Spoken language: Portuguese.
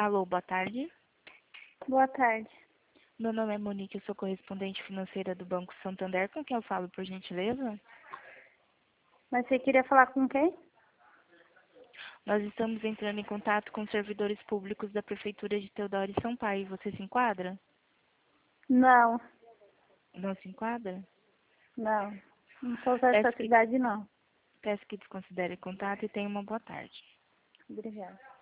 Alô, boa tarde. Boa tarde. Meu nome é Monique, eu sou correspondente financeira do Banco Santander. Com quem eu falo, por gentileza? Mas você queria falar com quem? Nós estamos entrando em contato com os servidores públicos da Prefeitura de Teodoro e Sampaio. Você se enquadra? Não, Não se enquadra? não. Não sou dessa cidade, não. Peço que desconsidere o contato e tenha uma boa tarde. Obrigada.